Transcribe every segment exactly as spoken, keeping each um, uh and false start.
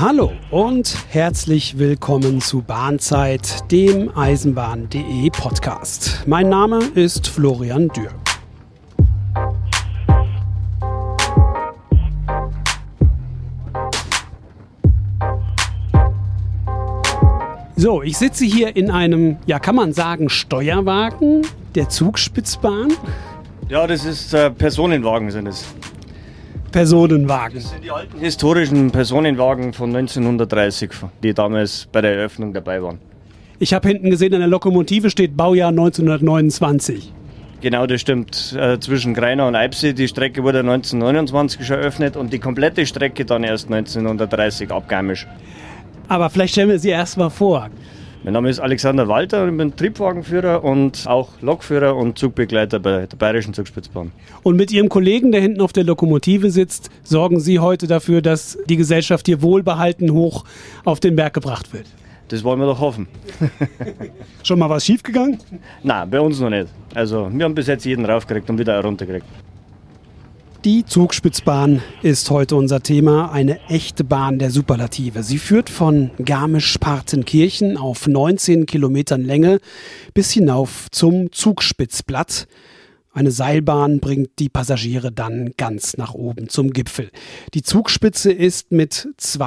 Hallo und herzlich willkommen zu Bahnzeit, dem Eisenbahn.de Podcast. Mein Name ist Florian Dürr. So, ich sitze hier in einem, ja kann man sagen, Steuerwagen der Zugspitzbahn. Ja, das ist äh, Personenwagen sind es. Personenwagen. Das sind die alten historischen Personenwagen von neunzehnhundertdreißig, die damals bei der Eröffnung dabei waren. Ich habe hinten gesehen, an der Lokomotive steht Baujahr neunzehnhundertneunundzwanzig. Genau, das stimmt. Äh, zwischen Greinau und Eibsee, die Strecke wurde neunzehnhundertneunundzwanzig schon eröffnet und die komplette Strecke dann erst neunzehnhundertdreißig ab Garmisch. Aber vielleicht stellen wir sie erst mal vor. Mein Name ist Alexander Walter und ich bin Triebwagenführer und auch Lokführer und Zugbegleiter bei der Bayerischen Zugspitzbahn. Und mit Ihrem Kollegen, der hinten auf der Lokomotive sitzt, sorgen Sie heute dafür, dass die Gesellschaft hier wohlbehalten hoch auf den Berg gebracht wird. Das wollen wir doch hoffen. Schon mal was schiefgegangen? Nein, bei uns noch nicht. Also wir haben bis jetzt jeden raufgekriegt und wieder runtergekriegt. Die Zugspitzbahn ist heute unser Thema, eine echte Bahn der Superlative. Sie führt von Garmisch-Partenkirchen auf neunzehn Kilometern Länge bis hinauf zum Zugspitzplatt. Eine Seilbahn bringt die Passagiere dann ganz nach oben zum Gipfel. Die Zugspitze ist mit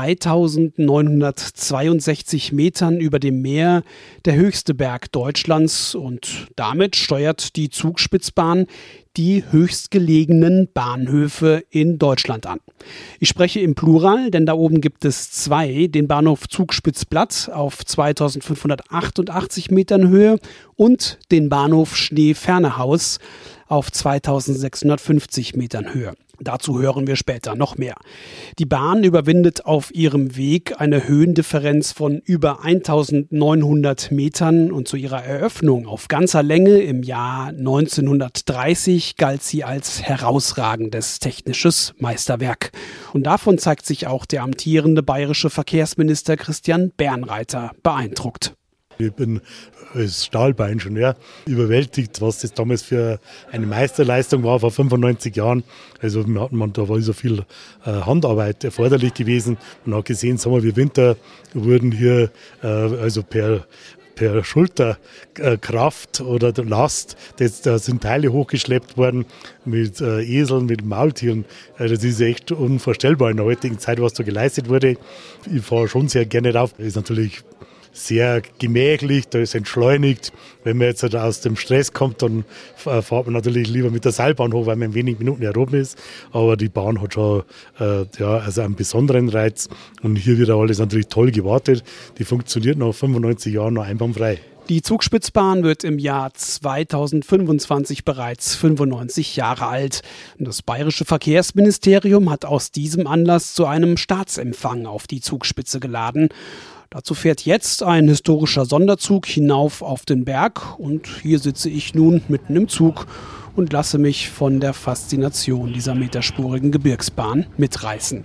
zweitausendneunhundertzweiundsechzig Metern über dem Meer der höchste Berg Deutschlands und damit steuert die Zugspitzbahn die höchstgelegenen Bahnhöfe in Deutschland an. Ich spreche im Plural, denn da oben gibt es zwei, den Bahnhof Zugspitzplatt auf zweitausendfünfhundertachtundachtzig Metern Höhe und den Bahnhof Schneefernerhaus auf zweitausendsechshundertfünfzig Metern Höhe. Dazu hören wir später noch mehr. Die Bahn überwindet auf ihrem Weg eine Höhendifferenz von über eintausendneunhundert Metern und zu ihrer Eröffnung auf ganzer Länge im Jahr neunzehnhundertdreißig galt sie als herausragendes technisches Meisterwerk. Und davon zeigt sich auch der amtierende bayerische Verkehrsminister Christian Bernreiter beeindruckt. Ich bin als Stahlbauingenieur überwältigt, was das damals für eine Meisterleistung war vor fünfundneunzig Jahren. Also wir hatten, da war so viel äh, Handarbeit erforderlich gewesen. Man hat gesehen, Sommer wie Winter wurden hier äh, also per per Schulterkraft oder Last, das, da sind Teile hochgeschleppt worden mit äh, Eseln, mit Maultieren. Also das ist echt unvorstellbar in der heutigen Zeit, was da geleistet wurde. Ich fahre schon sehr gerne drauf. Das ist natürlich sehr gemächlich, da ist entschleunigt. Wenn man jetzt aus dem Stress kommt, dann fährt man natürlich lieber mit der Seilbahn hoch, weil man in wenigen Minuten hier oben ist. Aber die Bahn hat schon äh, ja, also einen besonderen Reiz. Und hier wird alles natürlich toll gewartet. Die funktioniert nach fünfundneunzig Jahren noch einwandfrei. Die Zugspitzbahn wird im Jahr zweitausendfünfundzwanzig bereits fünfundneunzig Jahre alt. Das bayerische Verkehrsministerium hat aus diesem Anlass zu einem Staatsempfang auf die Zugspitze geladen. Dazu fährt jetzt ein historischer Sonderzug hinauf auf den Berg und hier sitze ich nun mitten im Zug und lasse mich von der Faszination dieser meterspurigen Gebirgsbahn mitreißen.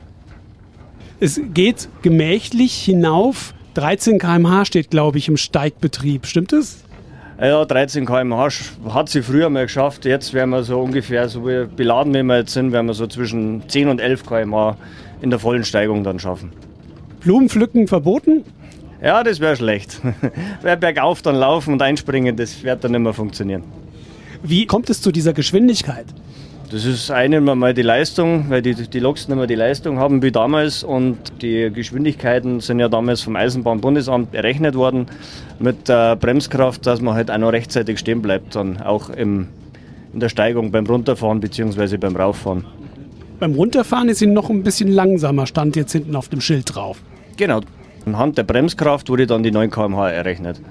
Es geht gemächlich hinauf, dreizehn Kilometer pro Stunde steht, glaube ich, im Steigbetrieb, stimmt es? Ja, dreizehn Kilometer pro Stunde hat sie früher mal geschafft, jetzt wären wir so ungefähr, so wie beladen wie wir jetzt sind, werden wir so zwischen zehn und elf Kilometer pro Stunde in der vollen Steigung dann schaffen. Blumenpflücken verboten? Ja, das wäre schlecht. Wer bergauf dann laufen und einspringen, das wird dann nicht mehr funktionieren. Wie kommt es zu dieser Geschwindigkeit? Das ist einmal die Leistung, weil die, die Loks nicht mehr die Leistung haben wie damals und die Geschwindigkeiten sind ja damals vom Eisenbahnbundesamt errechnet worden mit der Bremskraft, dass man halt auch noch rechtzeitig stehen bleibt, dann auch im, in der Steigung beim Runterfahren bzw. beim Rauffahren. Beim Runterfahren ist sie noch ein bisschen langsamer, stand jetzt hinten auf dem Schild drauf. Genau. Anhand der Bremskraft wurde dann die neun Kilometer pro Stunde errechnet.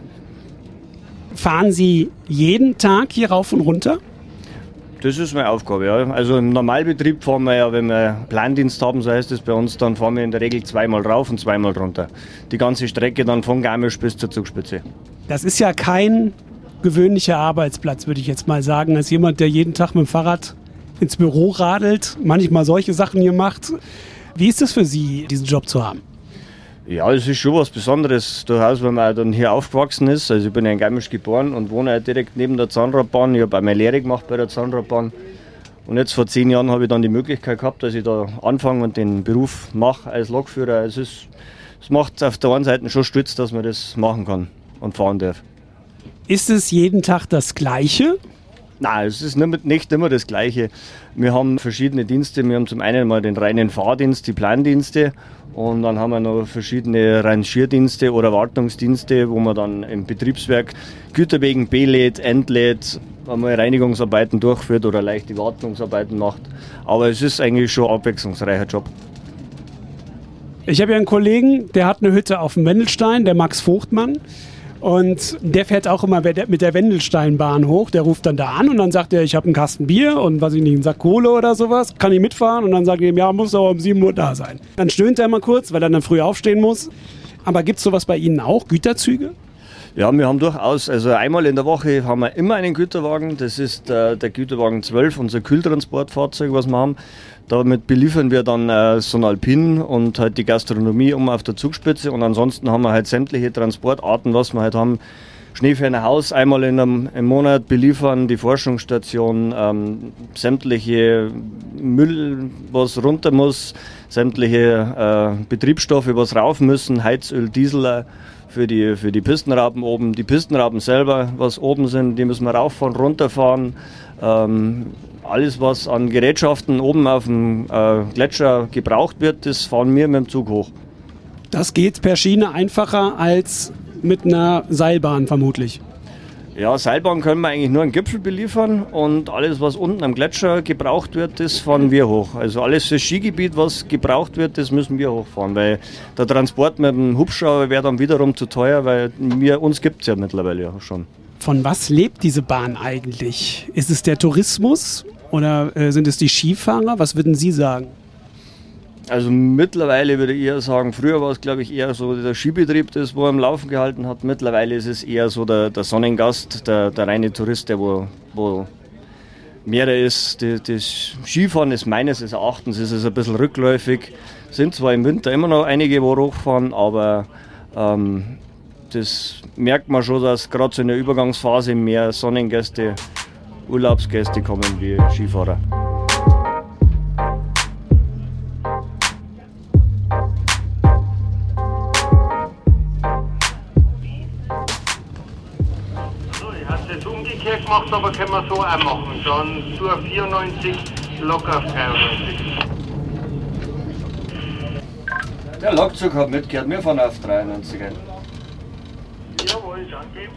Fahren Sie jeden Tag hier rauf und runter? Das ist meine Aufgabe, ja. Also im Normalbetrieb fahren wir ja, wenn wir Plandienst haben, so heißt es bei uns, dann fahren wir in der Regel zweimal rauf und zweimal runter. Die ganze Strecke dann von Garmisch bis zur Zugspitze. Das ist ja kein gewöhnlicher Arbeitsplatz, würde ich jetzt mal sagen, als jemand, der jeden Tag mit dem Fahrrad ins Büro radelt, manchmal solche Sachen hier macht. Wie ist es für Sie, diesen Job zu haben? Ja, es ist schon was Besonderes, durchaus, wenn man dann hier aufgewachsen ist. Also ich bin ja in Garmisch geboren und wohne direkt neben der Zahnradbahn. Ich habe auch meine Lehre gemacht bei der Zahnradbahn. Und jetzt vor zehn Jahren habe ich dann die Möglichkeit gehabt, dass ich da anfange und den Beruf mache als Lokführer. Es ist, es macht auf der einen Seite schon stolz, dass man das machen kann und fahren darf. Ist es jeden Tag das Gleiche? Nein, es ist nicht, nicht immer das Gleiche. Wir haben verschiedene Dienste. Wir haben zum einen mal den reinen Fahrdienst, die Plandienste. Und dann haben wir noch verschiedene Rangierdienste oder Wartungsdienste, wo man dann im Betriebswerk Güterwegen belädt, entlädt, einmal Reinigungsarbeiten durchführt oder leichte Wartungsarbeiten macht. Aber es ist eigentlich schon ein abwechslungsreicher Job. Ich habe ja einen Kollegen, der hat eine Hütte auf dem Wendelstein, der Max Vogtmann. Und der fährt auch immer mit der Wendelsteinbahn hoch. Der ruft dann da an und dann sagt er, ich habe einen Kasten Bier und was ich nicht, einen Sack Kohle oder sowas. Kann ich mitfahren? Und dann sagt er ihm, ja, muss aber um sieben Uhr da sein. Dann stöhnt er mal kurz, weil er dann früh aufstehen muss. Aber gibt es sowas bei Ihnen auch, Güterzüge? Ja, wir haben durchaus, also einmal in der Woche haben wir immer einen Güterwagen. Das ist äh, der Güterwagen zwölf, unser Kühltransportfahrzeug, was wir haben. Damit beliefern wir dann äh, so ein Alpin und halt die Gastronomie um auf der Zugspitze. Und ansonsten haben wir halt sämtliche Transportarten, was wir halt haben. Schneefernerhaus einmal in einem, im Monat beliefern, die Forschungsstation, ähm, sämtliche Müll, was runter muss, sämtliche äh, Betriebsstoffe, was rauf müssen, Heizöl, Diesel für die, für die Pistenraupen oben. Die Pistenraupen selber, was oben sind, die müssen wir rauffahren, runterfahren. Ähm, alles, was an Gerätschaften oben auf dem äh, Gletscher gebraucht wird, das fahren wir mit dem Zug hoch. Das geht per Schiene einfacher als mit einer Seilbahn vermutlich. Ja, Seilbahn können wir eigentlich nur einen Gipfel beliefern und alles, was unten am Gletscher gebraucht wird, das fahren wir hoch. Also alles fürs Skigebiet, was gebraucht wird, das müssen wir hochfahren, weil der Transport mit dem Hubschrauber wäre dann wiederum zu teuer, weil wir, uns gibt es ja mittlerweile ja schon. Von was lebt diese Bahn eigentlich? Ist es der Tourismus oder äh, sind es die Skifahrer? Was würden Sie sagen? Also mittlerweile würde ich eher sagen, früher war es glaube ich eher so der Skibetrieb, das wo er am Laufen gehalten hat. Mittlerweile ist es eher so der, der Sonnengast, der, der reine Tourist, der wo, wo mehr ist. Die, das Skifahren ist meines Erachtens ist es ein bisschen rückläufig. Sind zwar im Winter immer noch einige, wo hochfahren, aber ähm, das merkt man schon, dass gerade so in der Übergangsphase mehr Sonnengäste, Urlaubsgäste kommen wie Skifahrer. Umgekehrt gemacht, aber können wir so auch machen. Dann zur vierundneunzig, locker auf dreiundneunzig. Der Lokzug hat mitgehört, wir fahren auf dreiundneunzig ein. Jawohl, danke.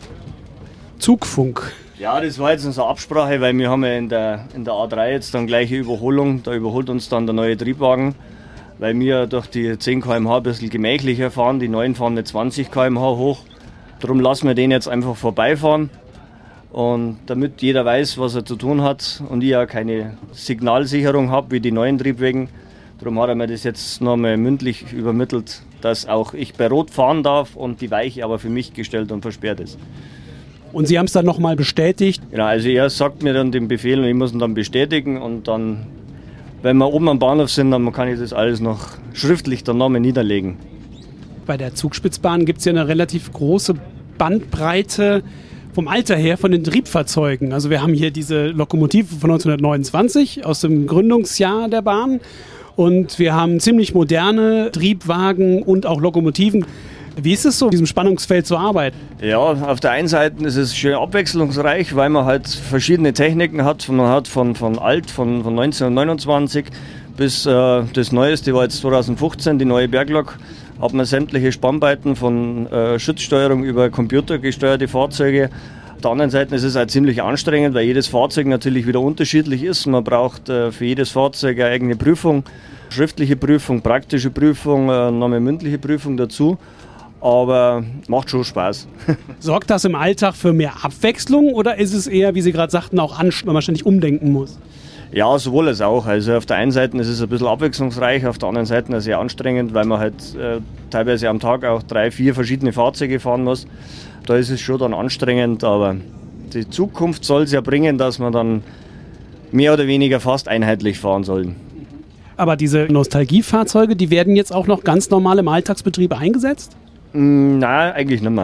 Zugfunk. Ja, das war jetzt unsere Absprache, weil wir haben ja in der, in der A drei jetzt dann gleiche Überholung. Da überholt uns dann der neue Triebwagen, weil wir durch die zehn Kilometer pro Stunde ein bisschen gemächlicher fahren. Die neuen fahren mit zwanzig Kilometer pro Stunde hoch. Darum lassen wir den jetzt einfach vorbeifahren. Und damit jeder weiß, was er zu tun hat und ich ja keine Signalsicherung habe wie die neuen Triebwagen, darum hat er mir das jetzt nochmal mündlich übermittelt, dass auch ich bei Rot fahren darf und die Weiche aber für mich gestellt und versperrt ist. Und Sie haben es dann nochmal bestätigt? Genau, also er sagt mir dann den Befehl und ich muss ihn dann bestätigen und dann, wenn wir oben am Bahnhof sind, dann kann ich das alles noch schriftlich dann nochmal niederlegen. Bei der Zugspitzbahn gibt es ja eine relativ große Bandbreite vom Alter her von den Triebfahrzeugen. Also wir haben hier diese Lokomotive von neunzehnhundertneunundzwanzig aus dem Gründungsjahr der Bahn und wir haben ziemlich moderne Triebwagen und auch Lokomotiven. Wie ist es so, in diesem Spannungsfeld zu arbeiten? Ja, auf der einen Seite ist es schön abwechslungsreich, weil man halt verschiedene Techniken hat. Man hat von, von alt, von, von neunzehnhundertneunundzwanzig bis äh, das Neueste war jetzt zweitausendfünfzehn, die neue Berglok. Hat man sämtliche Spannweiten von äh, Schutzsteuerung über computergesteuerte Fahrzeuge. Auf der anderen Seite ist es auch ziemlich anstrengend, weil jedes Fahrzeug natürlich wieder unterschiedlich ist. Man braucht äh, für jedes Fahrzeug eine eigene Prüfung, schriftliche Prüfung, praktische Prüfung, äh, noch eine mündliche Prüfung dazu. Aber macht schon Spaß. Sorgt das im Alltag für mehr Abwechslung oder ist es eher, wie Sie gerade sagten, auch anstrengend, weil man ständig umdenken muss? Ja, sowohl als auch. Also auf der einen Seite ist es ein bisschen abwechslungsreich, auf der anderen Seite sehr anstrengend, weil man halt äh, teilweise am Tag auch drei, vier verschiedene Fahrzeuge fahren muss. Da ist es schon dann anstrengend, aber die Zukunft soll es ja bringen, dass wir dann mehr oder weniger fast einheitlich fahren sollen. Aber diese Nostalgiefahrzeuge, die werden jetzt auch noch ganz normal im Alltagsbetrieb eingesetzt? Mm, nein, eigentlich nicht mehr.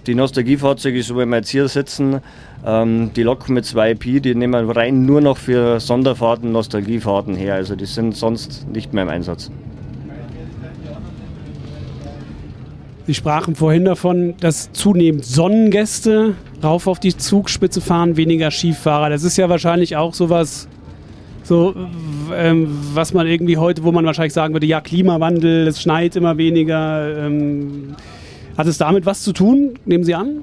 die Nostalgiefahrzeuge, so wie wir jetzt hier sitzen, ähm, die Lok mit zwei Pi, die nehmen wir rein nur noch für Sonderfahrten, Nostalgiefahrten her. Also die sind sonst nicht mehr im Einsatz. Sie sprachen vorhin davon, dass zunehmend Sonnengäste rauf auf die Zugspitze fahren, weniger Skifahrer. Das ist ja wahrscheinlich auch sowas, so, ähm, was man irgendwie heute, wo man wahrscheinlich sagen würde, ja, Klimawandel, es schneit immer weniger. Ähm, hat es damit was zu tun, nehmen Sie an?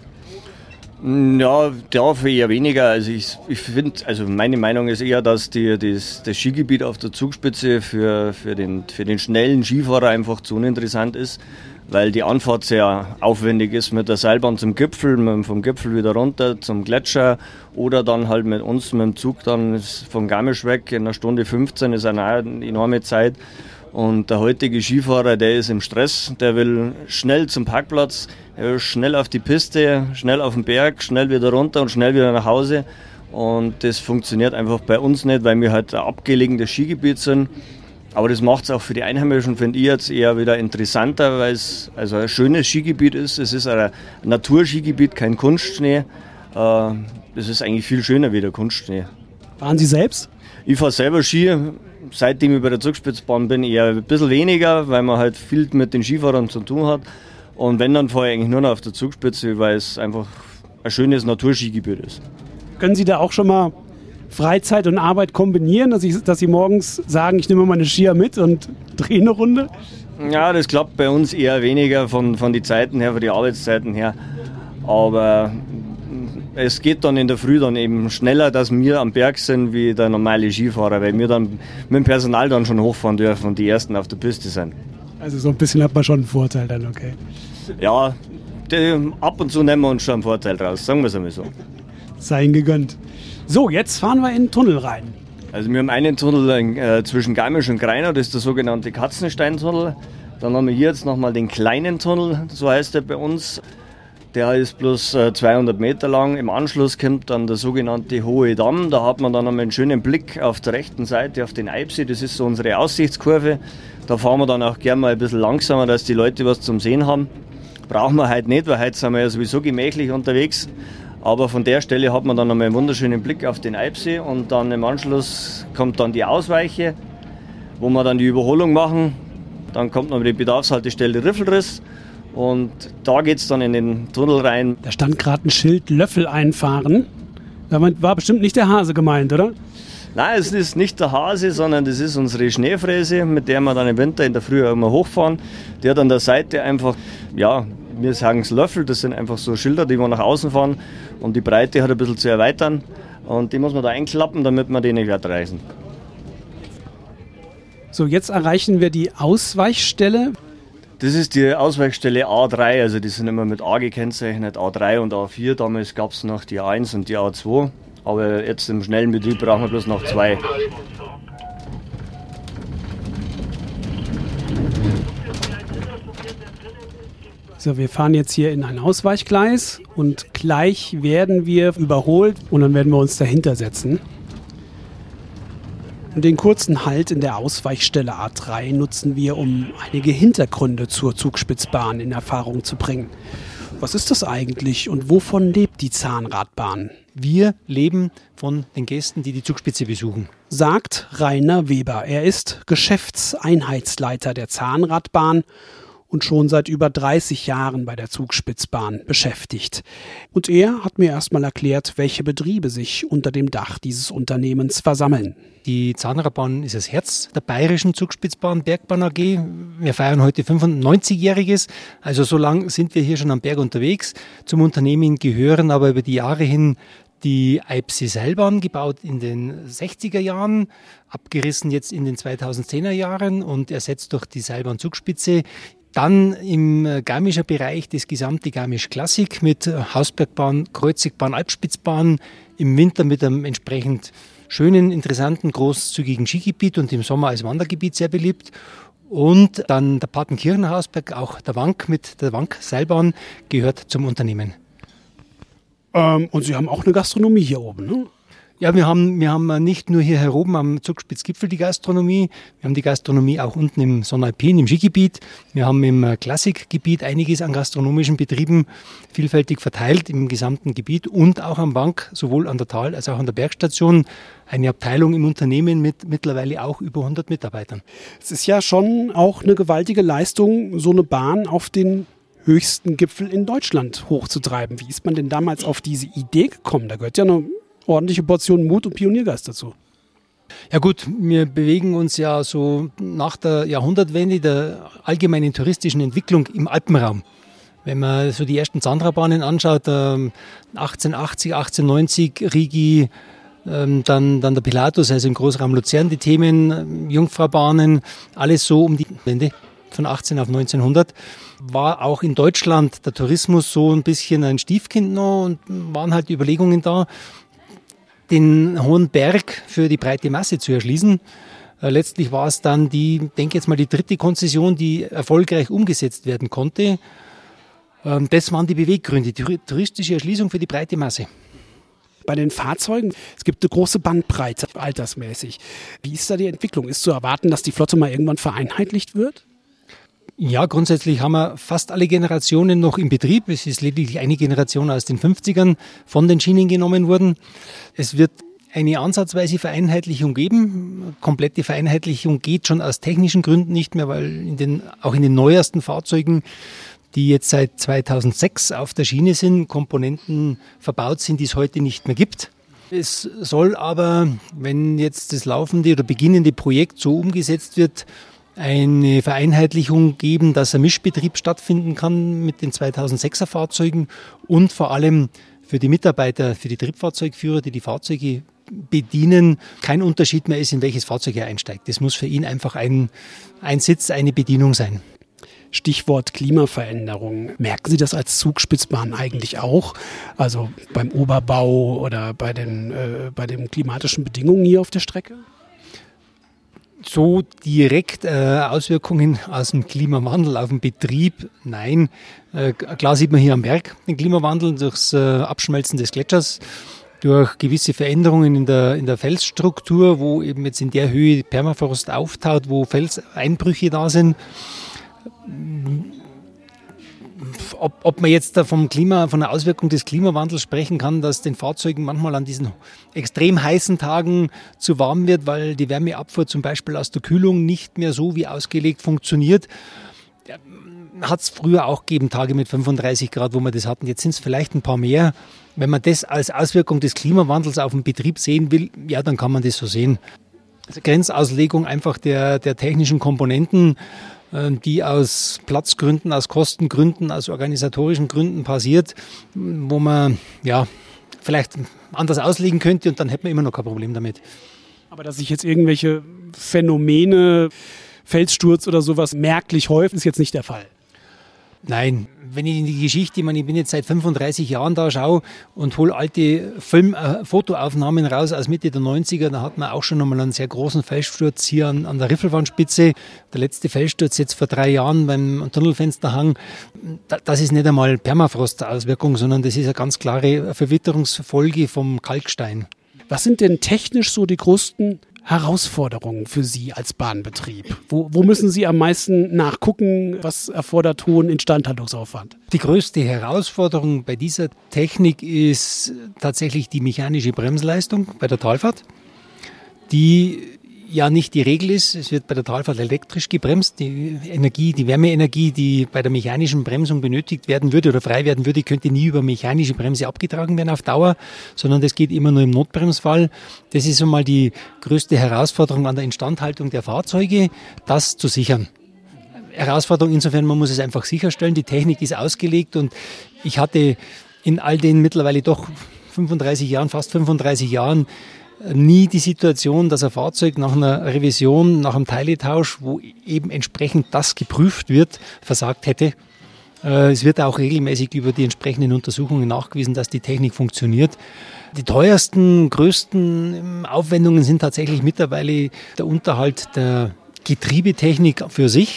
Ja, dafür eher weniger. Also ich, ich finde, also meine Meinung ist eher, dass die, das, das Skigebiet auf der Zugspitze für, für, den, für den schnellen Skifahrer einfach zu uninteressant ist, weil die Anfahrt sehr aufwendig ist mit der Seilbahn zum Gipfel, mit, vom Gipfel wieder runter zum Gletscher oder dann halt mit uns mit dem Zug dann vom Garmisch weg in einer Stunde fünfzehn ist eine enorme Zeit. Und der heutige Skifahrer, der ist im Stress, der will schnell zum Parkplatz, er will schnell auf die Piste, schnell auf den Berg, schnell wieder runter und schnell wieder nach Hause. Und das funktioniert einfach bei uns nicht, weil wir halt ein abgelegenes Skigebiet sind. Aber das macht es auch für die Einheimischen, finde ich, jetzt eher wieder interessanter, weil es also ein schönes Skigebiet ist. Es ist ein Naturskigebiet, kein Kunstschnee. Das ist eigentlich viel schöner wie der Kunstschnee. Fahren Sie selbst? Ich fahre selber Ski. Seitdem ich bei der Zugspitzbahn bin, eher ein bisschen weniger, weil man halt viel mit den Skifahrern zu tun hat. Und wenn, dann fahre ich eigentlich nur noch auf der Zugspitze, weil es einfach ein schönes Naturskigebiet ist. Können Sie da auch schon mal Freizeit und Arbeit kombinieren, dass, ich, dass Sie morgens sagen, ich nehme meine Skier mit und drehe eine Runde? Ja, das klappt bei uns eher weniger von, von den Zeiten her, von den Arbeitszeiten her. Aber es geht dann in der Früh dann eben schneller, dass wir am Berg sind wie der normale Skifahrer, weil wir dann mit dem Personal dann schon hochfahren dürfen und die Ersten auf der Piste sind. Also so ein bisschen hat man schon einen Vorteil dann, okay. Ja, die, ab und zu nehmen wir uns schon einen Vorteil raus, sagen wir es einmal so. Sei Ihnen gegönnt. So, jetzt fahren wir in den Tunnel rein. Also wir haben einen Tunnel äh, zwischen Garmisch und Greinau, das ist der sogenannte Katzensteintunnel. Dann haben wir hier jetzt nochmal den kleinen Tunnel, so heißt der bei uns. Der ist bloß äh, zweihundert Meter lang. Im Anschluss kommt dann der sogenannte Hohe Damm. Da hat man dann einmal einen schönen Blick auf der rechten Seite auf den Eibsee. Das ist so unsere Aussichtskurve. Da fahren wir dann auch gerne mal ein bisschen langsamer, dass die Leute was zum Sehen haben. Brauchen wir heute nicht, weil heute sind wir ja sowieso gemächlich unterwegs. Aber von der Stelle hat man dann einmal einen wunderschönen Blick auf den Eibsee. Und dann im Anschluss kommt dann die Ausweiche, wo wir dann die Überholung machen. Dann kommt noch die Bedarfshaltestelle Riffelriss. Und da geht es dann in den Tunnel rein. Da stand gerade ein Schild, Löffel einfahren. Damit war bestimmt nicht der Hase gemeint, oder? Nein, es ist nicht der Hase, sondern das ist unsere Schneefräse, mit der wir dann im Winter in der Früh immer hochfahren. Die hat an der Seite einfach, ja, wir sagen es Löffel, das sind einfach so Schilder, die wir nach außen fahren, um die Breite hat ein bisschen zu erweitern. Und die muss man da einklappen, damit wir die nicht wegreißen. So, jetzt erreichen wir die Ausweichstelle. Das ist die Ausweichstelle A drei, also die sind immer mit A gekennzeichnet, A drei und A vier. Damals gab es noch die A eins und die A zwei, aber jetzt im schnellen Betrieb brauchen wir bloß noch zwei. So, wir fahren jetzt hier in ein Ausweichgleis und gleich werden wir überholt und dann werden wir uns dahinter setzen. Und den kurzen Halt in der Ausweichstelle A drei nutzen wir, um einige Hintergründe zur Zugspitzbahn in Erfahrung zu bringen. Was ist das eigentlich und wovon lebt die Zahnradbahn? Wir leben von den Gästen, die die Zugspitze besuchen. Sagt Rainer Weber. Er ist Geschäftseinheitsleiter der Zahnradbahn und schon seit über dreißig Jahren bei der Zugspitzbahn beschäftigt. Und er hat mir erstmal erklärt, welche Betriebe sich unter dem Dach dieses Unternehmens versammeln. Die Zahnradbahn ist das Herz der bayerischen Zugspitzbahn Bergbahn A G. Wir feiern heute fünfundneunzigjähriges, also so lang sind wir hier schon am Berg unterwegs. Zum Unternehmen gehören aber über die Jahre hin die Eibsee-Seilbahn, gebaut in den sechziger Jahren, abgerissen jetzt in den zweitausendzehner Jahren und ersetzt durch die Seilbahn Zugspitze. Dann im Garmischer Bereich das gesamte Garmisch Klassik mit Hausbergbahn, Kreuzigbahn, Alpspitzbahn, im Winter mit einem entsprechend schönen, interessanten, großzügigen Skigebiet und im Sommer als Wandergebiet sehr beliebt. Und dann der Partenkirchen-Hausberg, auch der Wank mit der Wank-Seilbahn gehört zum Unternehmen. Ähm, und Sie haben auch eine Gastronomie hier oben, ne? Ja, wir haben, wir haben nicht nur hier oben am Zugspitzgipfel die Gastronomie, wir haben die Gastronomie auch unten im Sonnalpin, im Skigebiet. Wir haben im Klassikgebiet einiges an gastronomischen Betrieben vielfältig verteilt im gesamten Gebiet und auch am Bank, sowohl an der Tal- als auch an der Bergstation. Eine Abteilung im Unternehmen mit mittlerweile auch über hundert Mitarbeitern. Es ist ja schon auch eine gewaltige Leistung, so eine Bahn auf den höchsten Gipfel in Deutschland hochzutreiben. Wie ist man denn damals auf diese Idee gekommen? Da gehört ja eine ordentliche Portion Mut und Pioniergeist dazu. Ja gut, wir bewegen uns ja so nach der Jahrhundertwende der allgemeinen touristischen Entwicklung im Alpenraum. Wenn man so die ersten Sandra-Bahnen anschaut, achtzehnhundertachtzig, achtzehnhundertneunzig, Rigi, dann, dann der Pilatus, also im Großraum Luzern die Themen, Jungfraubahnen, alles so um die Wende von achtzehn auf neunzehnhundert. War auch in Deutschland der Tourismus so ein bisschen ein Stiefkind noch und waren halt die Überlegungen da, den hohen Berg für die breite Masse zu erschließen. Äh, letztlich war es dann die, denke jetzt mal, die dritte Konzession, die erfolgreich umgesetzt werden konnte. Ähm, das waren die Beweggründe, die touristische Erschließung für die breite Masse. Bei den Fahrzeugen, es gibt eine große Bandbreite altersmäßig. Wie ist da die Entwicklung? Ist zu erwarten, dass die Flotte mal irgendwann vereinheitlicht wird? Ja, grundsätzlich haben wir fast alle Generationen noch im Betrieb. Es ist lediglich eine Generation aus den fünfzigern von den Schienen genommen worden. Es wird eine ansatzweise Vereinheitlichung geben. Komplette Vereinheitlichung geht schon aus technischen Gründen nicht mehr, weil in den, auch in den neuesten Fahrzeugen, die jetzt seit zweitausendsechs auf der Schiene sind, Komponenten verbaut sind, die es heute nicht mehr gibt. Es soll aber, wenn jetzt das laufende oder beginnende Projekt so umgesetzt wird, eine Vereinheitlichung geben, dass ein Mischbetrieb stattfinden kann mit den zweitausendsechser Fahrzeugen und vor allem für die Mitarbeiter, für die Triebfahrzeugführer, die die Fahrzeuge bedienen, kein Unterschied mehr ist, in welches Fahrzeug er einsteigt. Das muss für ihn einfach ein, ein Sitz, eine Bedienung sein. Stichwort Klimaveränderung. Merken Sie das als Zugspitzbahn eigentlich auch? Also beim Oberbau oder bei den, äh, bei den klimatischen Bedingungen hier auf der Strecke? So direkt äh, Auswirkungen aus dem Klimawandel auf den Betrieb, nein. Äh, klar sieht man hier am Berg den Klimawandel durchs äh, Abschmelzen des Gletschers, durch gewisse Veränderungen in der, in der Felsstruktur, wo eben jetzt in der Höhe Permafrost auftaut, wo Felseinbrüche da sind. Ob, ob man jetzt da vom Klima, von der Auswirkung des Klimawandels sprechen kann, dass den Fahrzeugen manchmal an diesen extrem heißen Tagen zu warm wird, weil die Wärmeabfuhr zum Beispiel aus der Kühlung nicht mehr so wie ausgelegt funktioniert. Hat es früher auch gegeben, Tage mit fünfunddreißig Grad, wo wir das hatten. Jetzt sind es vielleicht ein paar mehr. Wenn man das als Auswirkung des Klimawandels auf den Betrieb sehen will, ja, dann kann man das so sehen. Also Grenzauslegung einfach der, der technischen Komponenten, die aus Platzgründen, aus Kostengründen, aus organisatorischen Gründen passiert, wo man ja vielleicht anders auslegen könnte und dann hätte man immer noch kein Problem damit. Aber dass sich jetzt irgendwelche Phänomene, Felssturz oder sowas merklich häufen, ist jetzt nicht der Fall. Nein, wenn ich in die Geschichte, ich meine, ich bin jetzt seit fünfunddreißig Jahren da, schaue und hole alte Film, äh, Fotoaufnahmen raus aus Mitte der neunziger, da hat man auch schon einmal einen sehr großen Felssturz hier an, an der Riffelwandspitze. Der letzte Felssturz jetzt vor drei Jahren beim Tunnelfensterhang, da, das ist nicht einmal Permafrost-Auswirkung, sondern das ist eine ganz klare Verwitterungsfolge vom Kalkstein. Was sind denn technisch so die größten Herausforderungen für Sie als Bahnbetrieb? Wo, wo müssen Sie am meisten nachgucken? Was erfordert hohen Instandhaltungsaufwand? Die größte Herausforderung bei dieser Technik ist tatsächlich die mechanische Bremsleistung bei der Talfahrt, die ja nicht die Regel ist. Es wird bei der Talfahrt elektrisch gebremst. Die Energie, die Wärmeenergie, die bei der mechanischen Bremsung benötigt werden würde oder frei werden würde, könnte nie über mechanische Bremse abgetragen werden auf Dauer, sondern das geht immer nur im Notbremsfall. Das ist einmal die größte Herausforderung an der Instandhaltung der Fahrzeuge, das zu sichern. Herausforderung insofern, man muss es einfach sicherstellen, die Technik ist ausgelegt und ich hatte in all den mittlerweile doch fünfunddreißig Jahren, fast fünfunddreißig Jahren, nie die Situation, dass ein Fahrzeug nach einer Revision, nach einem Teiletausch, wo eben entsprechend das geprüft wird, versagt hätte. Es wird auch regelmäßig über die entsprechenden Untersuchungen nachgewiesen, dass die Technik funktioniert. Die teuersten, größten Aufwendungen sind tatsächlich mittlerweile der Unterhalt der Getriebetechnik für sich.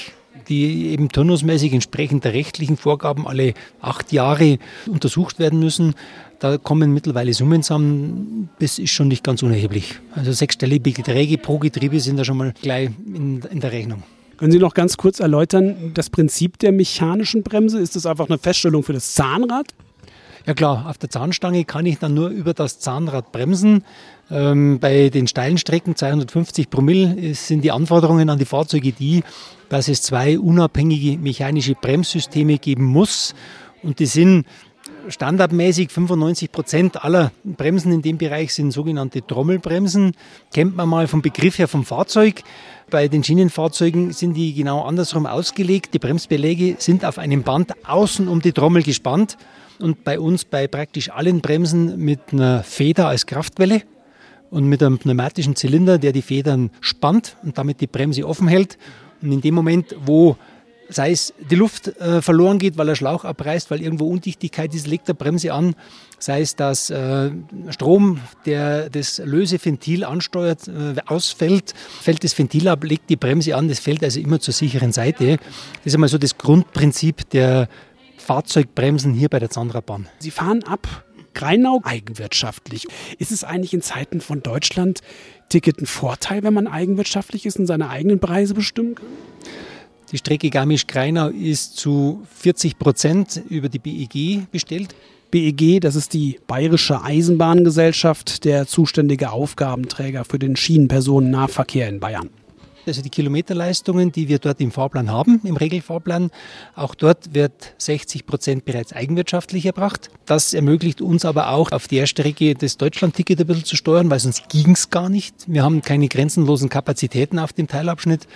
die eben turnusmäßig entsprechend der rechtlichen Vorgaben alle acht Jahre untersucht werden müssen. Da kommen mittlerweile Summen zusammen, das ist schon nicht ganz unerheblich. Also sechsstellige Beträge pro Getriebe sind da schon mal gleich in, in der Rechnung. Können Sie noch ganz kurz erläutern, das Prinzip der mechanischen Bremse? Ist das einfach eine Feststellung für das Zahnrad? Ja klar, auf der Zahnstange kann ich dann nur über das Zahnrad bremsen. Ähm, bei den steilen Strecken, zweihundertfünfzig Promille, sind die Anforderungen an die Fahrzeuge die, dass es zwei unabhängige mechanische Bremssysteme geben muss. Und die sind standardmäßig fünfundneunzig Prozent aller Bremsen in dem Bereich sind sogenannte Trommelbremsen. Kennt man mal vom Begriff her vom Fahrzeug. Bei den Schienenfahrzeugen sind die genau andersrum ausgelegt. Die Bremsbeläge sind auf einem Band außen um die Trommel gespannt. Und bei uns bei praktisch allen Bremsen mit einer Feder als Kraftwelle und mit einem pneumatischen Zylinder, der die Federn spannt und damit die Bremse offen hält. Und in dem Moment, wo sei es die Luft äh, verloren geht, weil der Schlauch abreißt, weil irgendwo Undichtigkeit ist, legt der Bremse an. Sei es, dass äh, Strom, der das Löseventil ansteuert, äh, ausfällt, fällt das Ventil ab, legt die Bremse an, das fällt also immer zur sicheren Seite. Das ist einmal so das Grundprinzip der Fahrzeugbremsen hier bei der Zahnradbahn. Sie fahren ab Grainau eigenwirtschaftlich. Ist es eigentlich in Zeiten von Deutschland-Ticket ein Vorteil, wenn man eigenwirtschaftlich ist und seine eigenen Preise bestimmen kann? Die Strecke Garmisch-Grainau ist zu vierzig Prozent über die B E G bestellt. B E G, das ist die Bayerische Eisenbahngesellschaft, der zuständige Aufgabenträger für den Schienenpersonennahverkehr in Bayern. Also die Kilometerleistungen, die wir dort im Fahrplan haben, im Regelfahrplan, auch dort wird sechzig Prozent bereits eigenwirtschaftlich erbracht. Das ermöglicht uns aber auch, auf der Strecke das Deutschland-Ticket ein bisschen zu steuern, weil sonst ging es gar nicht. Wir haben keine grenzenlosen Kapazitäten auf dem Teilabschnitt.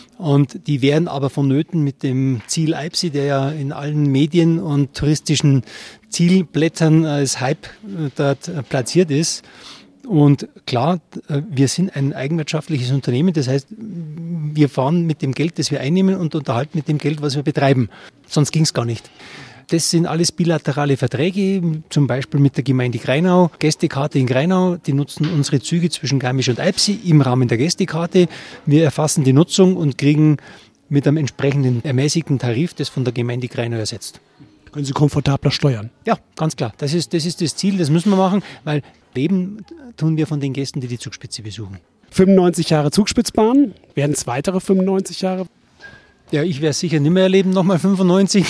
Und die wären aber vonnöten mit dem Ziel Eibsee, der ja in allen Medien und touristischen Zielblättern als Hype dort platziert ist. Und klar, wir sind ein eigenwirtschaftliches Unternehmen, das heißt, wir fahren mit dem Geld, das wir einnehmen und unterhalten mit dem Geld, was wir betreiben. Sonst ging es gar nicht. Das sind alles bilaterale Verträge, zum Beispiel mit der Gemeinde Grainau. Gästekarte in Grainau, die nutzen unsere Züge zwischen Garmisch und Eibsee im Rahmen der Gästekarte. Wir erfassen die Nutzung und kriegen mit einem entsprechenden ermäßigten Tarif das von der Gemeinde Grainau ersetzt. Können Sie komfortabler steuern? Ja, ganz klar. Das ist, das ist das Ziel, das müssen wir machen, weil leben tun wir von den Gästen, die die Zugspitze besuchen. fünfundneunzig Jahre Zugspitzbahn, werden es weitere fünfundneunzig Jahre? Ja, ich werde sicher nicht mehr erleben, nochmal fünfundneunzig.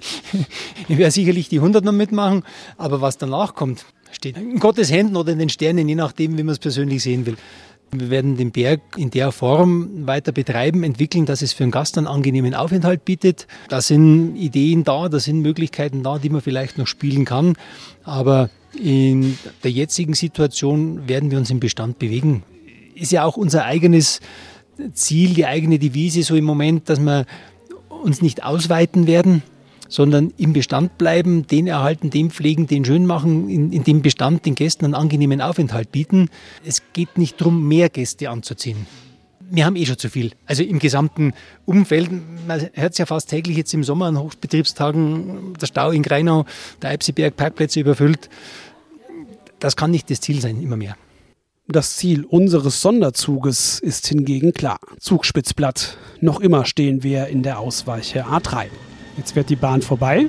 Ich werde sicherlich die hundert noch mitmachen, aber was danach kommt, steht in Gottes Händen oder in den Sternen, je nachdem, wie man es persönlich sehen will. Wir werden den Berg in der Form weiter betreiben, entwickeln, dass es für einen Gast einen angenehmen Aufenthalt bietet. Da sind Ideen da, da sind Möglichkeiten da, die man vielleicht noch spielen kann. Aber in der jetzigen Situation werden wir uns im Bestand bewegen. Ist ja auch unser eigenes Ziel, die eigene Devise so im Moment, dass wir uns nicht ausweiten werden, sondern im Bestand bleiben, den erhalten, den pflegen, den schön machen, in, in dem Bestand den Gästen einen angenehmen Aufenthalt bieten. Es geht nicht darum, mehr Gäste anzuziehen. Wir haben eh schon zu viel. Also im gesamten Umfeld, man hört es ja fast täglich jetzt im Sommer an Hochbetriebstagen, der Stau in Grainau, der Eibseeberg, Parkplätze überfüllt. Das kann nicht das Ziel sein, immer mehr. Das Ziel unseres Sonderzuges ist hingegen klar. Zugspitzplatt. Noch immer stehen wir in der Ausweiche A drei. Jetzt fährt die Bahn vorbei,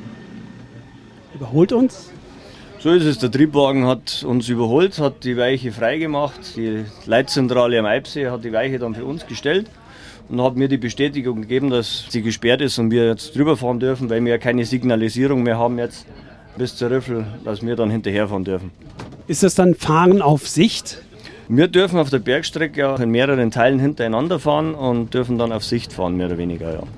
überholt uns. So ist es, der Triebwagen hat uns überholt, hat die Weiche freigemacht. Die Leitzentrale am Eibsee hat die Weiche dann für uns gestellt und hat mir die Bestätigung gegeben, dass sie gesperrt ist und wir jetzt drüber fahren dürfen, weil wir ja keine Signalisierung mehr haben jetzt bis zur Rüffel, dass wir dann hinterherfahren dürfen. Ist das dann Fahren auf Sicht? Wir dürfen auf der Bergstrecke auch in mehreren Teilen hintereinander fahren und dürfen dann auf Sicht fahren, mehr oder weniger, ja.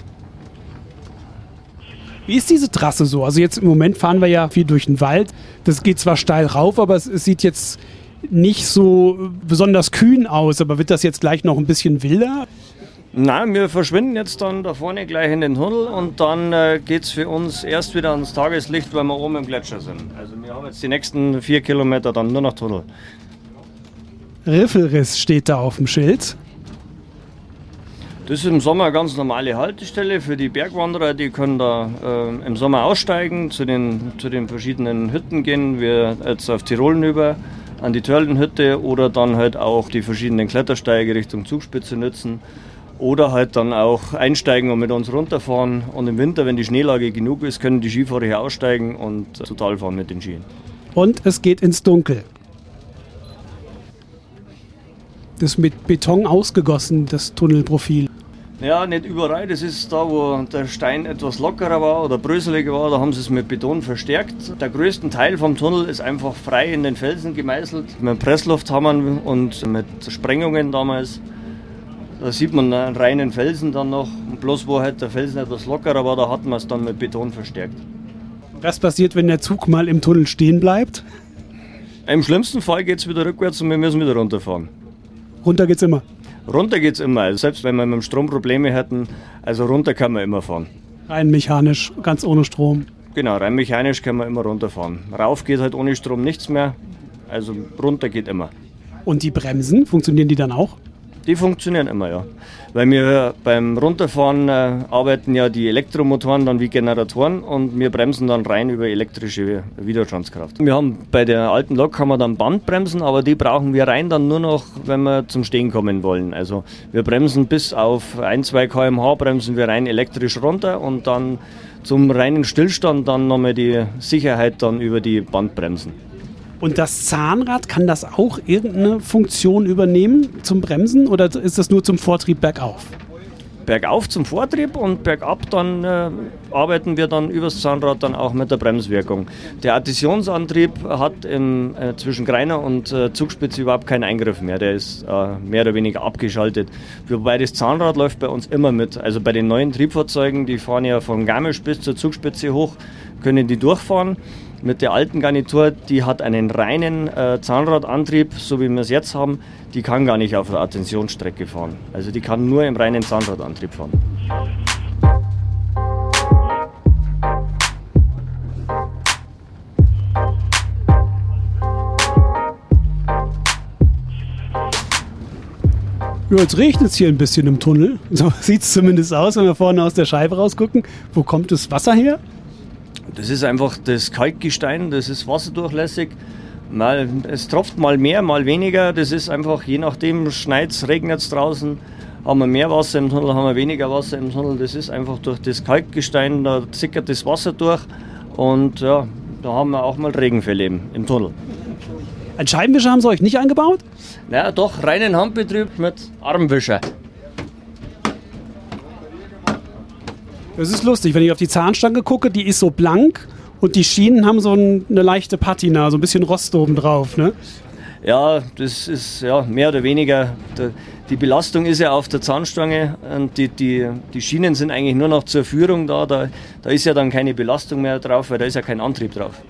Wie ist diese Trasse so? Also jetzt im Moment fahren wir ja viel durch den Wald. Das geht zwar steil rauf, aber es, es sieht jetzt nicht so besonders kühn aus. Aber wird das jetzt gleich noch ein bisschen wilder? Nein, wir verschwinden jetzt dann da vorne gleich in den Tunnel und dann äh, geht es für uns erst wieder ans Tageslicht, weil wir oben im Gletscher sind. Also wir haben jetzt die nächsten vier Kilometer dann nur noch Tunnel. Riffelriss steht da auf dem Schild. Das ist im Sommer eine ganz normale Haltestelle für die Bergwanderer. Die können da äh, im Sommer aussteigen, zu den, zu den verschiedenen Hütten gehen. Wir jetzt auf Tirol hinüber an die Törlenhütte oder dann halt auch die verschiedenen Klettersteige Richtung Zugspitze nutzen. Oder halt dann auch einsteigen und mit uns runterfahren. Und im Winter, wenn die Schneelage genug ist, können die Skifahrer hier aussteigen und zu Tal fahren mit den Skien. Und es geht ins Dunkel. Das ist mit Beton ausgegossen, das Tunnelprofil. Ja, nicht überall. Das ist da, wo der Stein etwas lockerer war oder bröseliger war, da haben sie es mit Beton verstärkt. Der größte Teil vom Tunnel ist einfach frei in den Felsen gemeißelt. Mit Presslufthammern und mit Sprengungen damals. Da sieht man einen reinen Felsen dann noch. Und bloß wo halt der Felsen etwas lockerer war, da hat man es dann mit Beton verstärkt. Was passiert, wenn der Zug mal im Tunnel stehen bleibt? Im schlimmsten Fall geht es wieder rückwärts und wir müssen wieder runterfahren. Runter geht's immer? Runter geht's immer. Also selbst wenn wir mit dem Strom Probleme hätten, also runter kann man immer fahren. Rein mechanisch, ganz ohne Strom. Genau, rein mechanisch kann man immer runterfahren. Rauf geht halt ohne Strom nichts mehr, also runter geht immer. Und die Bremsen, funktionieren die dann auch? Die funktionieren immer, ja. Weil wir beim Runterfahren äh, arbeiten ja die Elektromotoren dann wie Generatoren und wir bremsen dann rein über elektrische Widerstandskraft. Wir haben bei der alten Lok haben wir dann Bandbremsen, aber die brauchen wir rein dann nur noch, wenn wir zum Stehen kommen wollen. Also wir bremsen bis auf ein, zwei Kilometer pro Stunde bremsen wir rein elektrisch runter und dann zum reinen Stillstand dann nochmal die Sicherheit dann über die Bandbremsen. Und das Zahnrad, kann das auch irgendeine Funktion übernehmen zum Bremsen oder ist das nur zum Vortrieb bergauf? Bergauf zum Vortrieb und bergab dann äh, arbeiten wir dann übers Zahnrad dann auch mit der Bremswirkung. Der Additionsantrieb hat im, äh, zwischen Greiner und äh, Zugspitze überhaupt keinen Eingriff mehr. Der ist äh, mehr oder weniger abgeschaltet. Wobei das Zahnrad läuft bei uns immer mit. Also bei den neuen Triebfahrzeugen, die fahren ja von Garmisch bis zur Zugspitze hoch, können die durchfahren. Mit der alten Garnitur, die hat einen reinen äh, Zahnradantrieb, so wie wir es jetzt haben, die kann gar nicht auf der Attentionsstrecke fahren. Also die kann nur im reinen Zahnradantrieb fahren. Ja, jetzt regnet es hier ein bisschen im Tunnel. So sieht es zumindest aus, wenn wir vorne aus der Scheibe rausgucken. Wo kommt das Wasser her? Das ist einfach das Kalkgestein, das ist wasserdurchlässig. Mal, es tropft mal mehr, mal weniger. Das ist einfach, je nachdem, schneit es, regnet es draußen. Haben wir mehr Wasser im Tunnel, haben wir weniger Wasser im Tunnel. Das ist einfach durch das Kalkgestein, da sickert das Wasser durch. Und ja, da haben wir auch mal Regenfälle im, im Tunnel. Ein Scheibenwischer haben sie euch nicht eingebaut? Na doch, reinen Handbetrieb mit Armwischer. Das ist lustig, wenn ich auf die Zahnstange gucke, die ist so blank und die Schienen haben so ein, eine leichte Patina, so ein bisschen Rost oben drauf, ne? Ja, das ist ja mehr oder weniger, die Belastung ist ja auf der Zahnstange und die, die, die Schienen sind eigentlich nur noch zur Führung da, da, da ist ja dann keine Belastung mehr drauf, weil da ist ja kein Antrieb drauf.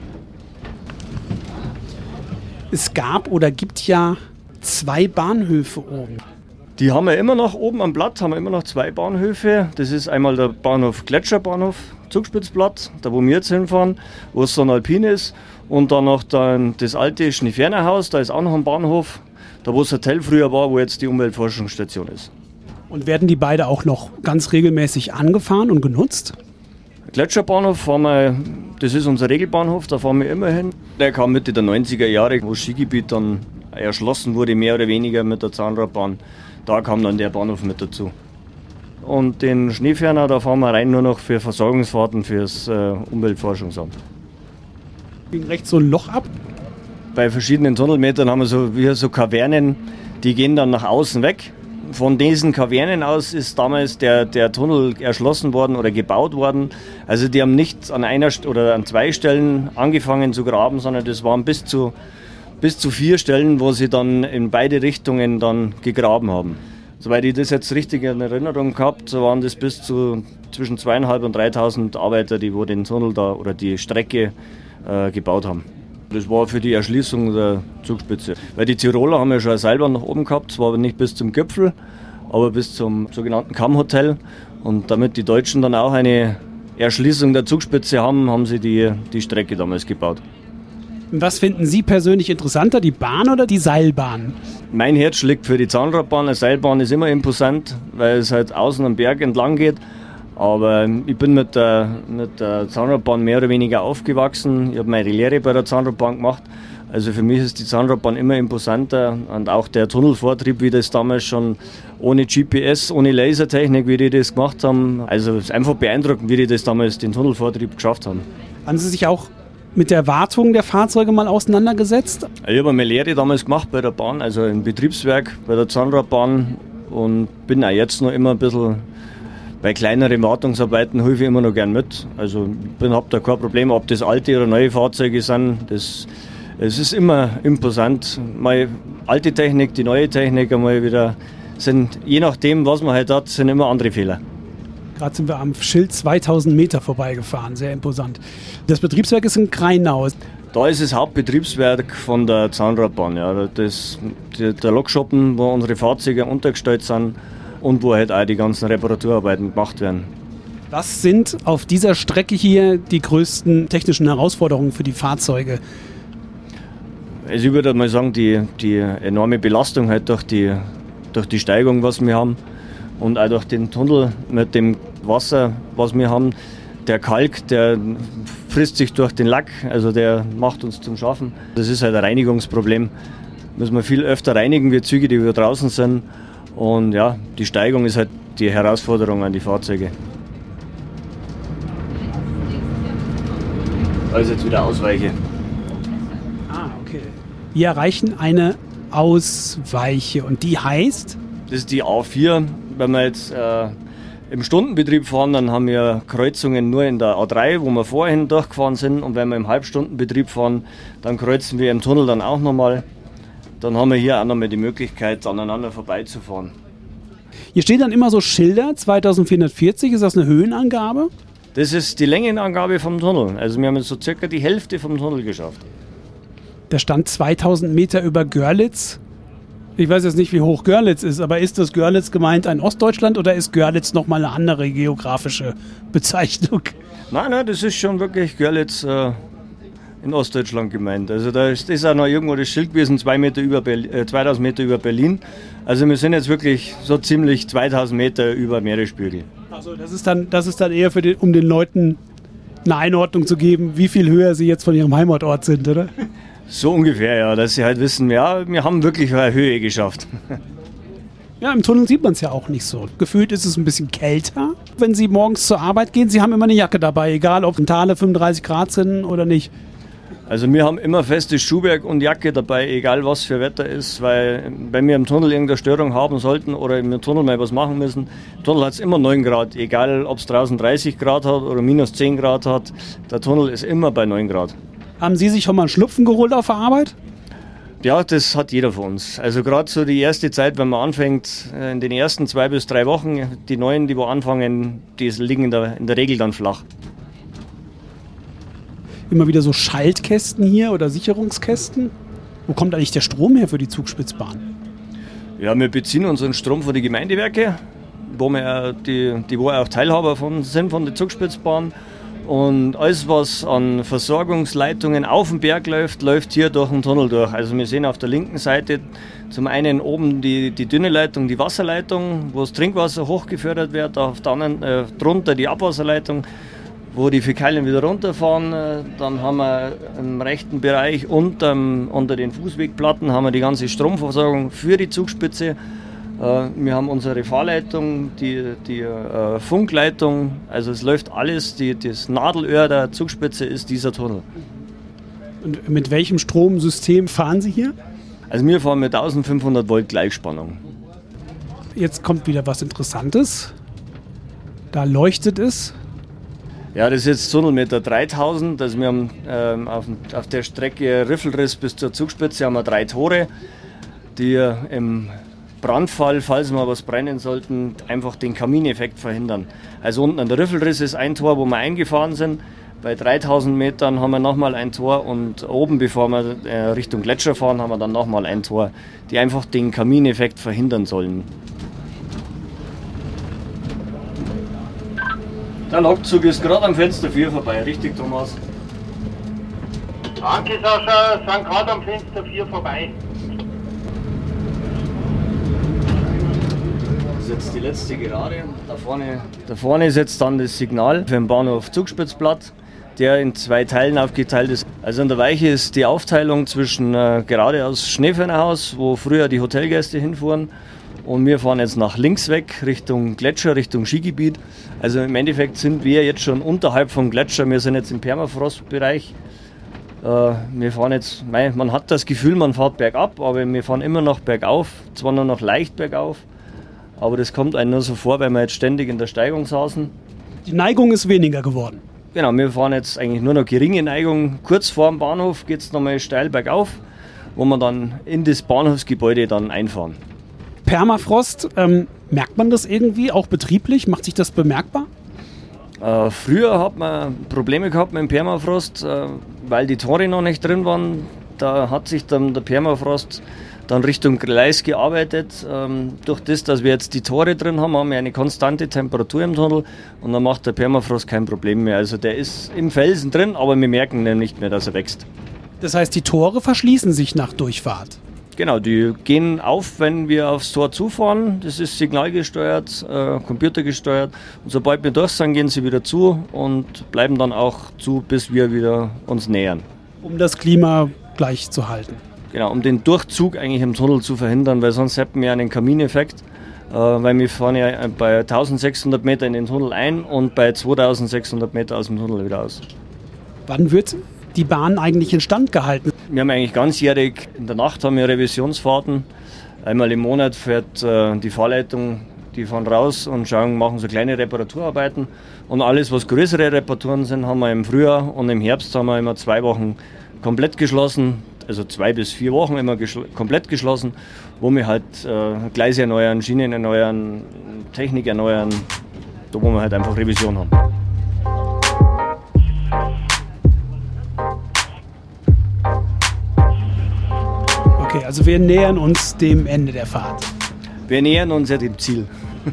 Es gab oder gibt ja zwei Bahnhöfe oben. Die haben wir immer noch oben am Blatt, haben wir immer noch zwei Bahnhöfe. Das ist einmal der Bahnhof Gletscherbahnhof, Zugspitzplatt, da wo wir jetzt hinfahren, wo es so ein Alpin ist. Und dann noch dann das alte Schneefernerhaus, da ist auch noch ein Bahnhof, da wo das Hotel früher war, wo jetzt die Umweltforschungsstation ist. Und werden die beide auch noch ganz regelmäßig angefahren und genutzt? Gletscherbahnhof fahren wir, das ist unser Regelbahnhof, da fahren wir immer hin. Der kam Mitte der neunziger Jahre, wo das Skigebiet dann erschlossen wurde, mehr oder weniger mit der Zahnradbahn. Da kam dann der Bahnhof mit dazu. Und den Schneeferner, da fahren wir rein nur noch für Versorgungsfahrten fürs äh, Umweltforschungsamt. Ging rechts so ein Loch ab? Bei verschiedenen Tunnelmetern haben wir so, wie so Kavernen, die gehen dann nach außen weg. Von diesen Kavernen aus ist damals der, der Tunnel erschlossen worden oder gebaut worden. Also die haben nicht an einer oder an zwei Stellen angefangen zu graben, sondern das waren bis zu bis zu vier Stellen, wo sie dann in beide Richtungen dann gegraben haben. Soweit ich das jetzt richtig in Erinnerung gehabt, so waren das bis zu zwischen zweitausendfünfhundert und dreitausend Arbeiter, die wo den Tunnel da oder die Strecke äh, gebaut haben. Das war für die Erschließung der Zugspitze. Weil die Tiroler haben ja schon selber nach oben gehabt, zwar aber nicht bis zum Gipfel, aber bis zum sogenannten Kammhotel. Und damit die Deutschen dann auch eine Erschließung der Zugspitze haben, haben sie die, die Strecke damals gebaut. Was finden Sie persönlich interessanter, die Bahn oder die Seilbahn? Mein Herz schlägt für die Zahnradbahn. Eine Seilbahn ist immer imposant, weil es halt außen am Berg entlang geht. Aber ich bin mit der, mit der Zahnradbahn mehr oder weniger aufgewachsen. Ich habe meine Lehre bei der Zahnradbahn gemacht Also für mich ist die Zahnradbahn immer imposanter und auch der Tunnelvortrieb, wie das damals schon ohne G P S, ohne Lasertechnik, wie die das gemacht haben. Also es ist einfach beeindruckend, wie die das damals den Tunnelvortrieb geschafft haben. Haben Sie sich auch mit der Wartung der Fahrzeuge mal auseinandergesetzt? Ich habe eine Lehre damals gemacht bei der Bahn, also im Betriebswerk bei der Zahnradbahn und bin auch jetzt noch immer ein bisschen bei kleineren Wartungsarbeiten helfe ich immer noch gern mit. Also ich habe da kein Problem, ob das alte oder neue Fahrzeuge sind. Das, es ist immer imposant. Mal alte Technik, die neue Technik einmal wieder sind, je nachdem, was man halt hat, sind immer andere Fehler. Gerade sind wir am Schild zweitausend Meter vorbeigefahren, sehr imposant. Das Betriebswerk ist in Kreinau. Da ist das Hauptbetriebswerk von der Zahnradbahn. Ja. Das, der Lokschuppen, wo unsere Fahrzeuge untergestellt sind und wo halt auch die ganzen Reparaturarbeiten gemacht werden. Was sind auf dieser Strecke hier die größten technischen Herausforderungen für die Fahrzeuge? Also ich würde mal sagen, die, die enorme Belastung halt durch die, durch die Steigung, was wir haben. Und auch durch den Tunnel mit dem Wasser, was wir haben. Der Kalk, der frisst sich durch den Lack, also der macht uns zum Schaffen. Das ist halt ein Reinigungsproblem. Müssen wir viel öfter reinigen, wie Züge, die wir draußen sind. Und ja, die Steigung ist halt die Herausforderung an die Fahrzeuge. Also jetzt wieder Ausweiche. Ah, okay. Wir erreichen eine Ausweiche und die heißt? Das ist die A vier. Wenn wir jetzt äh, im Stundenbetrieb fahren, dann haben wir Kreuzungen nur in der A drei, wo wir vorhin durchgefahren sind. Und wenn wir im Halbstundenbetrieb fahren, dann kreuzen wir im Tunnel dann auch nochmal. Dann haben wir hier auch nochmal die Möglichkeit, aneinander vorbeizufahren. Hier stehen dann immer so Schilder, zweitausendvierhundertvierzig, ist das eine Höhenangabe? Das ist die Längenangabe vom Tunnel. Also wir haben jetzt so circa die Hälfte vom Tunnel geschafft. Da stand zweitausend Meter über Görlitz. Ich weiß jetzt nicht, wie hoch Görlitz ist, aber ist das Görlitz gemeint ein Ostdeutschland oder ist Görlitz nochmal eine andere geografische Bezeichnung? Nein, nein, das ist schon wirklich Görlitz äh, in Ostdeutschland gemeint. Also da ist, ist auch noch irgendwo das Schild gewesen, zwei Meter über Berlin, äh, zweitausend Meter über Berlin. Also wir sind jetzt wirklich so ziemlich zweitausend Meter über Meeresspiegel. Also das ist dann, das ist dann eher für den, um den Leuten eine Einordnung zu geben, wie viel höher sie jetzt von ihrem Heimatort sind, oder? So ungefähr, ja, dass sie halt wissen, ja, wir haben wirklich eine Höhe geschafft. Ja, im Tunnel sieht man es ja auch nicht so. Gefühlt ist es ein bisschen kälter, wenn Sie morgens zur Arbeit gehen. Sie haben immer eine Jacke dabei, egal ob in Thale fünfunddreißig Grad sind oder nicht. Also wir haben immer festes Schuhwerk und Jacke dabei, egal was für Wetter ist, weil wenn wir im Tunnel irgendeine Störung haben sollten oder im Tunnel mal was machen müssen, im Tunnel hat es immer neun Grad, egal ob es draußen dreißig Grad hat oder minus zehn Grad hat, der Tunnel ist immer bei neun Grad. Haben Sie sich schon mal einen Schlupfen geholt auf der Arbeit? Ja, das hat jeder von uns. Also gerade so die erste Zeit, wenn man anfängt, in den ersten zwei bis drei Wochen, die Neuen, die wo anfangen, die liegen in der, in der Regel dann flach. Immer wieder so Schaltkästen hier oder Sicherungskästen. Wo kommt eigentlich der Strom her für die Zugspitzbahn? Ja, wir beziehen unseren Strom von den Gemeindewerken, wo wir die, die wo auch Teilhaber von sind von der Zugspitzbahn. Und alles, was an Versorgungsleitungen auf dem Berg läuft, läuft hier durch den Tunnel durch. Also wir sehen auf der linken Seite zum einen oben die, die dünne Leitung, die Wasserleitung, wo das Trinkwasser hochgefördert wird, auf der anderen äh, drunter die Abwasserleitung, wo die Fäkalien wieder runterfahren. Dann haben wir im rechten Bereich unter, unter den Fußwegplatten haben wir die ganze Stromversorgung für die Zugspitze. Wir haben unsere Fahrleitung, die, die äh, Funkleitung, also es läuft alles, die, das Nadelöhr der Zugspitze ist dieser Tunnel. Und mit welchem Stromsystem fahren Sie hier? Also wir fahren mit eintausendfünfhundert Volt Gleichspannung. Jetzt kommt wieder was Interessantes. Da leuchtet es. Ja, das ist jetzt Tunnelmeter dreitausend, also wir haben ähm, auf, auf der Strecke Riffelriss bis zur Zugspitze haben wir drei Tore, die im Brandfall, falls wir was brennen sollten, einfach den Kamineffekt verhindern. Also unten an der Riffelriss ist ein Tor, wo wir eingefahren sind. Bei dreitausend Metern haben wir nochmal ein Tor und oben, bevor wir Richtung Gletscher fahren, haben wir dann nochmal ein Tor, die einfach den Kamineffekt verhindern sollen. Der Lokzug ist gerade am Fenster vier vorbei, richtig, Thomas? Danke, Sascha, sind gerade am Fenster vier vorbei. Das ist jetzt die letzte Gerade. Da vorne, da vorne ist jetzt dann das Signal für den Bahnhof Zugspitzplatt. der in zwei Teilen aufgeteilt ist. Also an der Weiche ist die Aufteilung zwischen äh, geradeaus Schneefernerhaus, wo früher die Hotelgäste hinfuhren, und wir fahren jetzt nach links weg, Richtung Gletscher, Richtung Skigebiet. Also im Endeffekt sind wir jetzt schon unterhalb vom Gletscher, wir sind jetzt im Permafrostbereich. Äh, wir fahren jetzt, man hat das Gefühl, man fährt bergab, aber wir fahren immer noch bergauf, zwar nur noch leicht bergauf, aber das kommt einem nur so vor, weil wir jetzt ständig in der Steigung saßen. Die Neigung ist weniger geworden. Genau, wir fahren jetzt eigentlich nur noch geringe Neigung. Kurz vor dem Bahnhof geht es nochmal steil bergauf, wo wir dann in das Bahnhofsgebäude dann einfahren. Permafrost, ähm, merkt man das irgendwie, auch betrieblich? Macht sich das bemerkbar? Äh, früher hat man Probleme gehabt mit dem Permafrost, äh, weil die Tore noch nicht drin waren. Da hat sich dann der Permafrost dann Richtung Gleis gearbeitet. Ähm, durch das, dass wir jetzt die Tore drin haben, haben wir eine konstante Temperatur im Tunnel und dann macht der Permafrost kein Problem mehr. Also der ist im Felsen drin, aber wir merken dann nicht mehr, dass er wächst. Das heißt, die Tore verschließen sich nach Durchfahrt? Genau, die gehen auf, wenn wir aufs Tor zufahren. Das ist signalgesteuert, äh, computergesteuert. Und sobald wir durch sind, gehen sie wieder zu und bleiben dann auch zu, bis wir wieder uns nähern. Um das Klima gleich zu halten. Genau, um den Durchzug eigentlich im Tunnel zu verhindern, weil sonst hätten wir einen Kamineffekt. Äh, weil wir fahren ja bei eintausendsechshundert Meter in den Tunnel ein und bei zweitausendsechshundert Meter aus dem Tunnel wieder aus. Wann wird die Bahn eigentlich instand gehalten? Wir haben eigentlich ganzjährig, in der Nacht haben wir Revisionsfahrten. Einmal im Monat fährt äh, die Fahrleitung, die fahren raus und schauen, machen so kleine Reparaturarbeiten. Und alles, was größere Reparaturen sind, haben wir im Frühjahr und im Herbst haben wir immer zwei Wochen komplett geschlossen. Also zwei bis vier Wochen immer geschl- komplett geschlossen, wo wir halt äh, Gleise erneuern, Schienen erneuern, Technik erneuern, da wo wir halt einfach Revision haben. Okay, also wir nähern uns dem Ende der Fahrt. Wir nähern uns ja dem Ziel.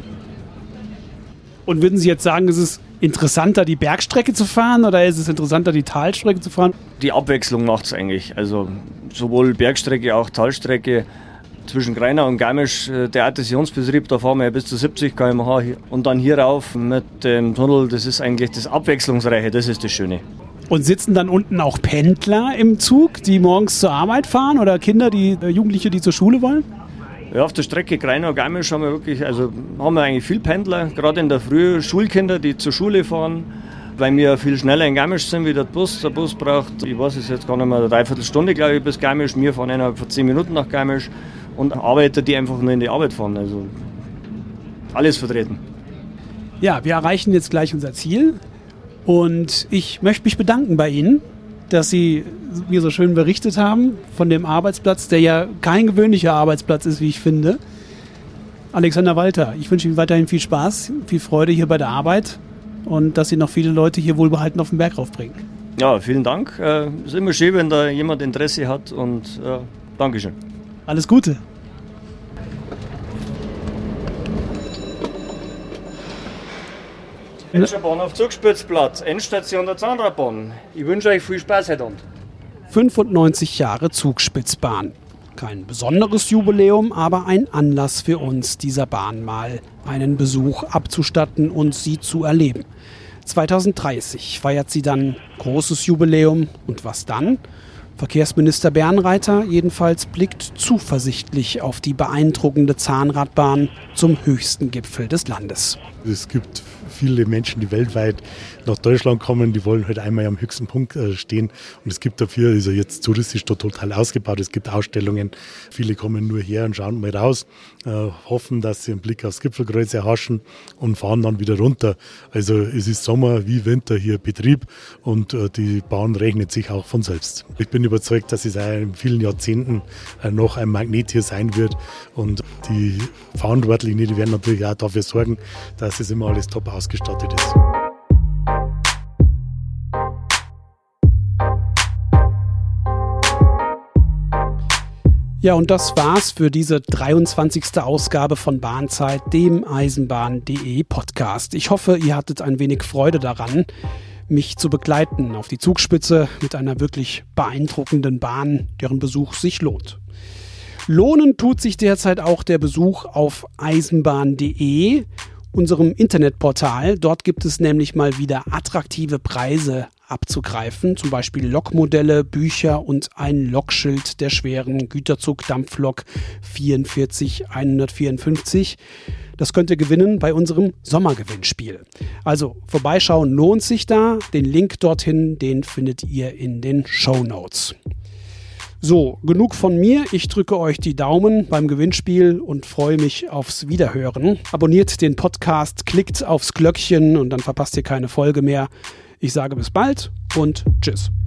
Und würden Sie jetzt sagen, ist es interessanter, die Bergstrecke zu fahren oder ist es interessanter, die Talstrecke zu fahren? Die Abwechslung macht es eigentlich. Also sowohl Bergstrecke, auch Talstrecke. Zwischen Greinau und Garmisch, der Adhäsionsbetrieb, da fahren wir ja bis zu siebzig Kilometer pro Stunde. Und dann hier rauf mit dem Tunnel, das ist eigentlich das Abwechslungsreiche, das ist das Schöne. Und sitzen dann unten auch Pendler im Zug, die morgens zur Arbeit fahren oder Kinder, die äh, Jugendliche, die zur Schule wollen? Ja, auf der Strecke Greinau-Garmisch haben wir wirklich, also haben wir eigentlich viel Pendler, gerade in der Früh Schulkinder, die zur Schule fahren, weil wir viel schneller in Garmisch sind wie der Bus. Der Bus braucht, ich weiß es jetzt gar nicht mehr, eine Dreiviertelstunde, glaube ich, bis Garmisch. Wir fahren innerhalb von zehn Minuten nach Garmisch und Arbeiter, die einfach nur in die Arbeit fahren. Also alles vertreten. Ja, wir erreichen jetzt gleich unser Ziel und ich möchte mich bedanken bei Ihnen, dass Sie mir so schön berichtet haben von dem Arbeitsplatz, der ja kein gewöhnlicher Arbeitsplatz ist, wie ich finde. Alexander Walter, ich wünsche Ihnen weiterhin viel Spaß, viel Freude hier bei der Arbeit und dass Sie noch viele Leute hier wohlbehalten auf den Berg raufbringen. Ja, vielen Dank. Es äh, ist immer schön, wenn da jemand Interesse hat und äh, Dankeschön. Alles Gute. Gletscherbahnhof Zugspitzplatz, Endstation der Zahnradbahn. Ich wünsche euch viel Spaß heute Abend. fünfundneunzig Jahre Zugspitzbahn. Kein besonderes Jubiläum, aber ein Anlass für uns, dieser Bahn mal einen Besuch abzustatten und sie zu erleben. zweitausenddreißig feiert sie dann großes Jubiläum. Und was dann? Verkehrsminister Bernreiter jedenfalls blickt zuversichtlich auf die beeindruckende Zahnradbahn zum höchsten Gipfel des Landes. Es gibt viele Menschen, die weltweit nach Deutschland kommen, die wollen halt einmal am höchsten Punkt stehen. Und es gibt dafür, ist er jetzt touristisch total ausgebaut, es gibt Ausstellungen. Viele kommen nur her und schauen mal raus, äh, hoffen, dass sie einen Blick aufs Gipfelkreuz erhaschen und fahren dann wieder runter. Also es ist Sommer wie Winter hier Betrieb und äh, die Bahn rechnet sich auch von selbst. Ich bin überzeugt, dass es auch in vielen Jahrzehnten äh, noch ein Magnet hier sein wird und die Verantwortlichen, die werden natürlich auch dafür sorgen, dass es immer alles top ausgestattet ist. Ja, und das war's für diese dreiundzwanzigste Ausgabe von Bahnzeit, dem Eisenbahn.de Podcast. Ich hoffe, ihr hattet ein wenig Freude daran, mich zu begleiten auf die Zugspitze mit einer wirklich beeindruckenden Bahn, deren Besuch sich lohnt. Lohnen tut sich derzeit auch der Besuch auf eisenbahn.de, unserem Internetportal. Dort gibt es nämlich mal wieder attraktive Preise abzugreifen, zum Beispiel Lokmodelle, Bücher und ein Lokschild der schweren Güterzug-Dampflok vierundvierzig hundertvierundfünfzig. Das könnt ihr gewinnen bei unserem Sommergewinnspiel. Also vorbeischauen lohnt sich da. Den Link dorthin, den findet ihr in den Shownotes. So, genug von mir. Ich drücke euch die Daumen beim Gewinnspiel und freue mich aufs Wiederhören. Abonniert den Podcast, klickt aufs Glöckchen und dann verpasst ihr keine Folge mehr. Ich sage bis bald und tschüss.